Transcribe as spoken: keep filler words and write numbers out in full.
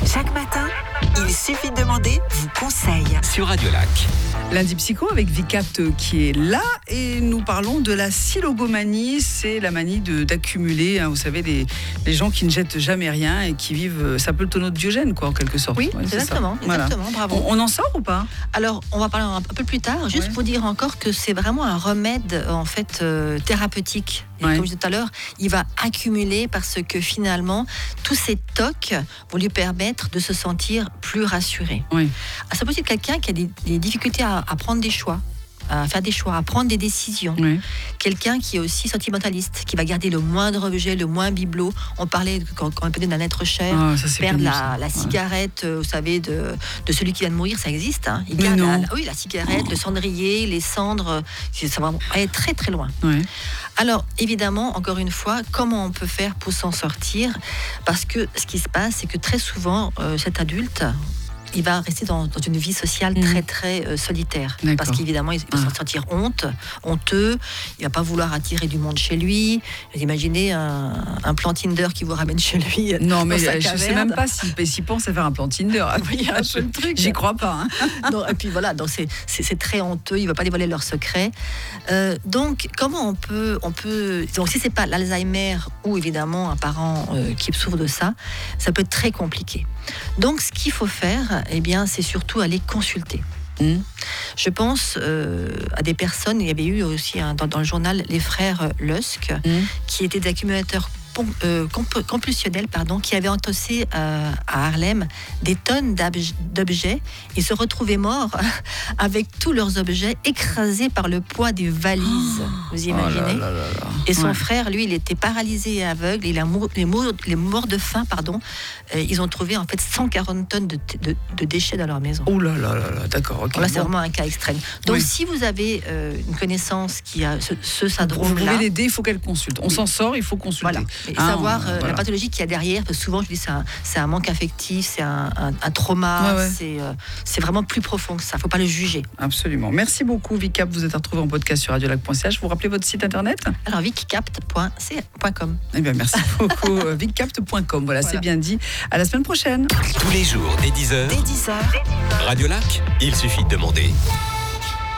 Chaque matin, il suffit de demander, vous conseille. Sur Radio Lac. Lundi Psycho avec Vicapt qui est là et nous parlons de la silogomanie. C'est la manie de, d'accumuler, hein, vous savez, les, les gens qui ne jettent jamais rien et qui vivent, c'est un peu le tonneau de Diogène, quoi, en quelque sorte. Oui, ouais, exactement, voilà. exactement, bravo. On, on en sort ou pas? Alors, on va parler un peu plus tard, juste ouais. pour dire encore que c'est vraiment un remède en fait euh, thérapeutique. Et ouais. comme je disais tout à l'heure, il va accumuler parce que finalement, tous ces tocs vont lui permettre de se sentir plus rassuré. Oui. Ça peut être quelqu'un qui a des, des difficultés à, à prendre des choix, à faire des choix, à prendre des décisions. Oui. Quelqu'un qui est aussi sentimentaliste, qui va garder le moindre objet, le moins bibelot. On parlait, quand, quand on parlait d'un être cher, oh, ça, perdre pénible, la, la cigarette, ouais. vous savez, de, de celui qui vient de mourir, ça existe. Hein. Il garde la, oui, la cigarette, oh. le cendrier, les cendres, ça va aller très très loin. Oui. Alors, évidemment, encore une fois, comment on peut faire pour s'en sortir? Parce que ce qui se passe, c'est que très souvent, euh, cet adulte, il va rester dans, dans une vie sociale très, très euh, solitaire. D'accord. Parce qu'évidemment, il va ah. s'en sentir honte, honteux. Il ne va pas vouloir attirer du monde chez lui. Vous imaginez un, un plan Tinder qui vous ramène chez lui. Non, mais je ne sais même pas s'il si pense à faire un plan Tinder. Oui, un peu le truc. J'y crois pas. Hein. Non, et puis voilà, donc c'est, c'est, c'est très honteux. Il ne va pas dévoiler leurs secrets. Euh, donc, comment on peut, on peut... Donc, si ce n'est pas l'Alzheimer ou évidemment un parent euh, qui souffre de ça, ça peut être très compliqué. Donc, ce qu'il faut faire, eh bien, c'est surtout aller consulter. Mmh. Je pense euh, à des personnes, il y avait eu aussi hein, dans, dans le journal les frères Lusk, mmh. qui étaient des accumulateurs Euh, compulsionnels pardon, qui avaient endossé euh, à Harlem des tonnes d'objets. Ils se retrouvaient morts avec tous leurs objets écrasés par le poids des valises. Oh, vous imaginez? oh là là là. Et son ouais. frère, lui, il était paralysé et aveugle. Il a mou- les, mou- les morts de faim, pardon. Euh, ils ont trouvé en fait cent quarante tonnes de, t- de, de déchets dans leur maison. Oh là là là là, d'accord. Okay, bon, là, bon. c'est vraiment un cas extrême. Donc, oui. si vous avez euh, une connaissance qui a ce, ce syndrome-là, vous pouvez l'aider, il faut qu'elle consulte. On oui. s'en sort, il faut consulter. Voilà. Et ah, savoir euh, voilà. la pathologie qu'il y a derrière, parce que souvent je dis c'est un, c'est un manque affectif, c'est un, un, un trauma, ouais, ouais. C'est, euh, c'est vraiment plus profond que ça, il ne faut pas le juger. Absolument. Merci beaucoup Vicapt, vous êtes retrouvé en podcast sur radio lac point c h. Vous rappelez votre site internet? Alors vicapt point com. Eh bien merci beaucoup, vicapt point com, voilà, voilà, c'est bien dit. À la semaine prochaine. Tous les jours dès dix heures. Dès dix heures. Radio Lac, il suffit de demander.